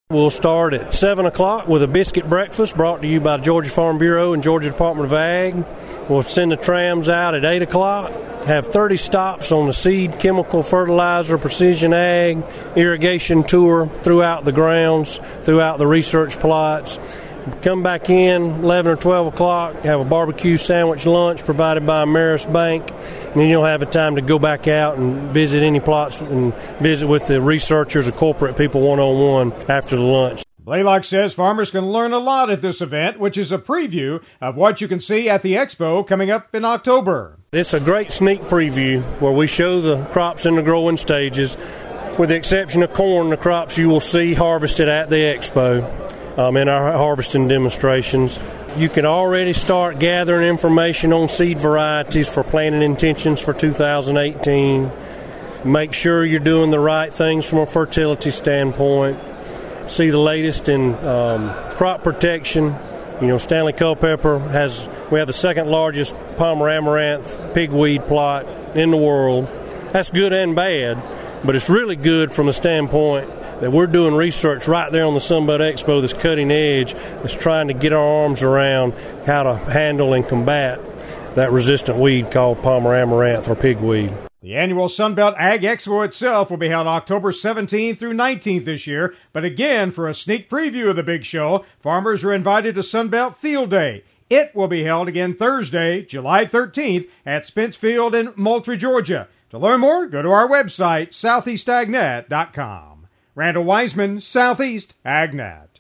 We'll start at 7 o'clock with a biscuit breakfast brought to you by Georgia Farm Bureau and Georgia Department of Ag. We'll send the trams out at 8 o'clock, have 30 stops on the seed, chemical, fertilizer, precision ag, irrigation tour throughout the grounds, throughout the research plots. Come back in 11 or 12 o'clock, have a barbecue sandwich lunch provided by Ameris Bank, and then you'll have a time to go back out and visit any plots and visit with the researchers or corporate people one-on-one after the lunch. Blaylock says farmers can learn a lot at this event, which is a preview of what you can see at the expo coming up in October. It's a great sneak preview where we show the crops in the growing stages. With the exception of corn, the crops you will see harvested at the expo. In our harvesting demonstrations. You can already start gathering information on seed varieties for planting intentions for 2018. Make sure you're doing the right things from a fertility standpoint. See the latest in crop protection. You know, Stanley Culpeper we have the second largest Palmer amaranth pigweed plot in the world. That's good and bad, but it's really good from the standpoint that we're doing research right there on the Sunbelt Expo that's cutting edge, that's trying to get our arms around how to handle and combat that resistant weed called Palmer amaranth or pigweed. The annual Sunbelt Ag Expo itself will be held October 17th through 19th this year, but again, for a sneak preview of the big show, farmers are invited to Sunbelt Field Day. It will be held again Thursday, July 13th at Spence Field in Moultrie, Georgia. To learn more, go to our website, southeastagnet.com. Randall Wiseman, Southeast AgNet.